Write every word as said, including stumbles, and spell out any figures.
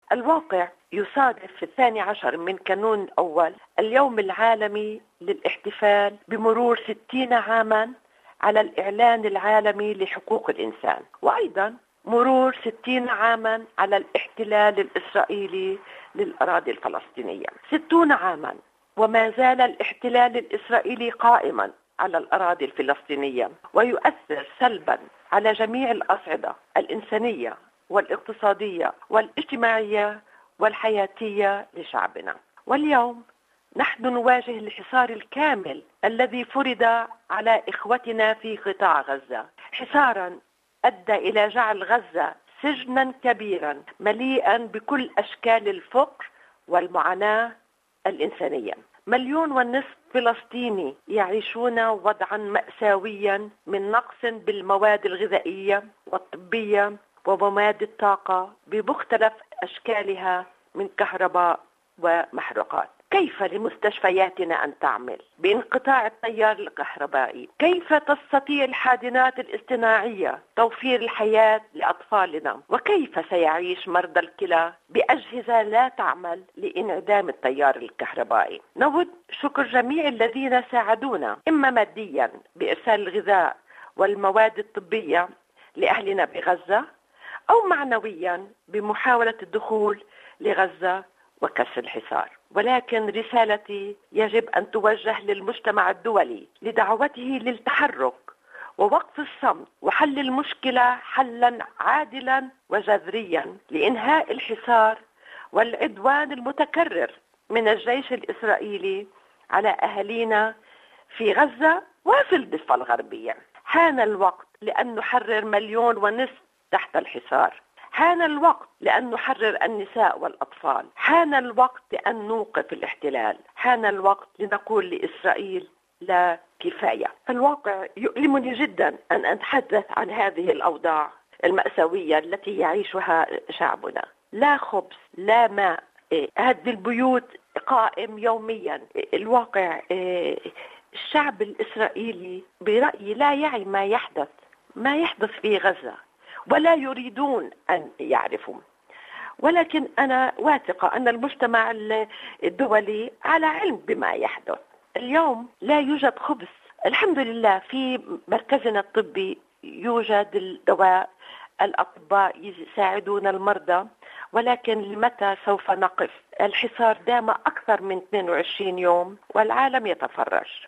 الواقع يصادف في الثاني عشر من كانون الأول اليوم العالمي للاحتفال بمرور ستين عاما على الإعلان العالمي لحقوق الإنسان، وأيضا مرور ستين عاما على الاحتلال الإسرائيلي للأراضي الفلسطينية. ستون عاما وما زال الاحتلال الإسرائيلي قائما على الأراضي الفلسطينية، ويؤثر سلبا على جميع الأصعدة الإنسانية والاقتصادية والاجتماعية والحياتية لشعبنا. واليوم نحن نواجه الحصار الكامل الذي فرض على إخوتنا في قطاع غزة، حصارا أدى إلى جعل غزة سجنا كبيرا مليئا بكل أشكال الفقر والمعاناة الإنسانية. مليون ونصف فلسطيني يعيشون وضعا مأساويا من نقص بالمواد الغذائية والطبية ومواد الطاقة بمختلف أشكالها من كهرباء ومحروقات. كيف لمستشفياتنا أن تعمل بانقطاع التيار الكهربائي؟ كيف تستطيع الحاضنات الاصطناعية توفير الحياة لأطفالنا؟ وكيف سيعيش مرضى الكلى بأجهزة لا تعمل لانعدام التيار الكهربائي؟ نود شكر جميع الذين ساعدونا إما ماديا بإرسال الغذاء والمواد الطبية لأهلنا بغزة، أو معنويا بمحاولة الدخول لغزة وكسر الحصار. ولكن رسالتي يجب أن توجه للمجتمع الدولي لدعوته للتحرك ووقف الصمت وحل المشكلة حلا عادلا وجذريا لإنهاء الحصار والعدوان المتكرر من الجيش الإسرائيلي على أهالينا في غزة وفي الضفة الغربية. حان الوقت لأن نحرر مليون ونصف تحت الحصار. حان الوقت لأن نحرر النساء والأطفال. حان الوقت لأن نوقف الاحتلال. حان الوقت لنقول لإسرائيل لا كفاية. الواقع يؤلمني جدا أن أتحدث عن هذه الأوضاع المأساوية التي يعيشها شعبنا. لا خبز، لا ماء، هذه البيوت قائم يوميا. الواقع الشعب الإسرائيلي برأيي لا يعي ما يحدث ما يحدث في غزة، ولا يريدون أن يعرفوا. ولكن أنا واثقة أن المجتمع الدولي على علم بما يحدث. اليوم لا يوجد خبز، الحمد لله في مركزنا الطبي يوجد الدواء، الأطباء يساعدون المرضى، ولكن لمتى سوف نقف؟ الحصار دام أكثر من اثنين وعشرين يوم والعالم يتفرج.